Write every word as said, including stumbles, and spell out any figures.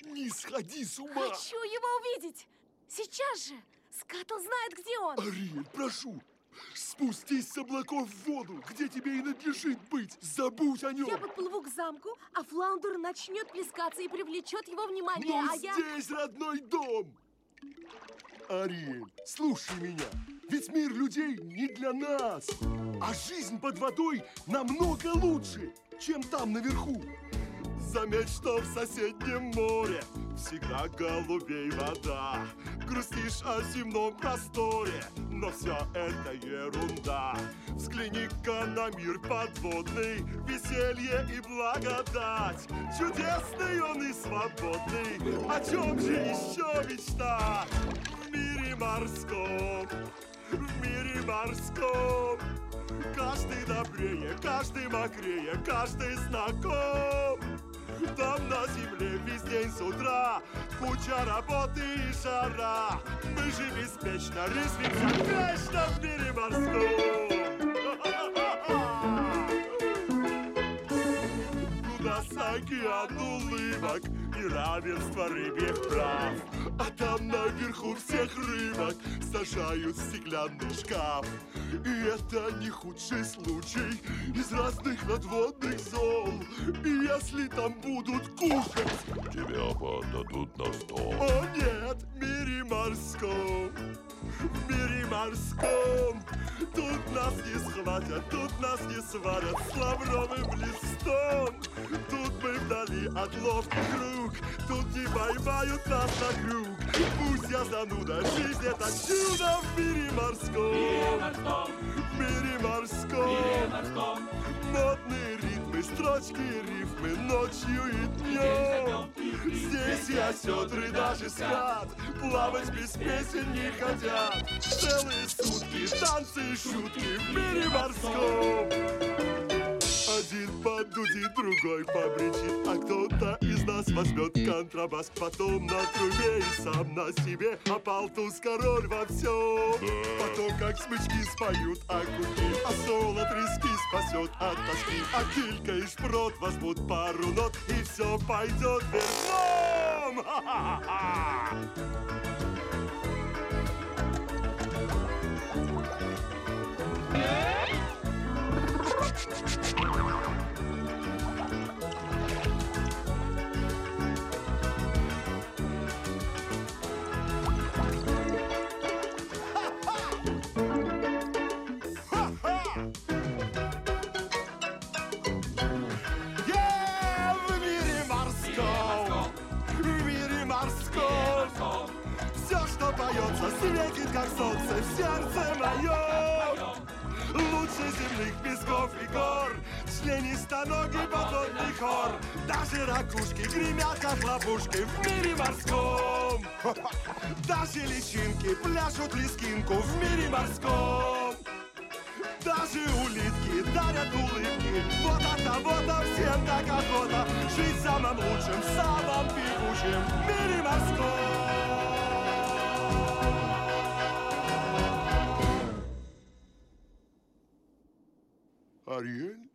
Не сходи с ума! Хочу его увидеть! Сейчас же! Скатл знает, где он! Ариэль, прошу! Спустись с облаков в воду, где тебе и надлежит быть! Забудь о нем! Я подплыву к замку, а Флаундер начнет плескаться и привлечет его внимание, Но а я... здесь родной дом! Ариэль, слушай меня! Ведь мир людей не для нас! А жизнь под водой намного лучше, чем там наверху! Заметь, что в соседнем море всегда голубей вода. Грустишь о земном просторе, но все это ерунда. Взгляни-ка на мир подводный, веселье и благодать. Чудесный он и свободный, о чем же еще мечта? В мире морском, в мире морском каждый добрее, каждый мокрее, каждый знаком. Там на земле весь день с утра куча работы и жара. Мы же беспечно резвимся вечно в мире морском. У нас океан улыбок и равенство рыбьих прав. А там наверху всех рыбок сажают в стеклянный шкаф. И это не худший случай из разных надводных зол. И если там будут кушать, тебя подадут на стол. О нет, в мире морском, в мире морском тут нас не схватят, тут нас не сварят с лавровым листом. Тут мы вдали от ловких рук, тут не поймают нас на круг. Пусть я зануда, жизнь это чудо в мире морском. В мире морском модные ритмы, строчки, рифмы ночью и днем. Здесь и осетры, даже скат плавать без песен не хотят. Целые сутки, танцы и шутки в мире морском. Один подудит, другой побричит, а кто-то из нас возьмет контрабас. Потом на трубе и сам на себе, а палтус король во всем. Потом как смычки споют окуньки, а соло трески спасет от тоски. А килька и шпрот возьмут пару нот, и все пойдет верхом. Ха-ха-ха! Поется, светит, как солнце в сердце моем. Лучше земных песков и гор, членистоногий подводный хор. Даже ракушки гремят, как ловушки в мире морском. Даже личинки пляшут лискинку в мире морском. Даже улитки дарят улыбки. Вот от того-то всем так охота жить самым лучшим, самым певучим в мире морском. Ариэль?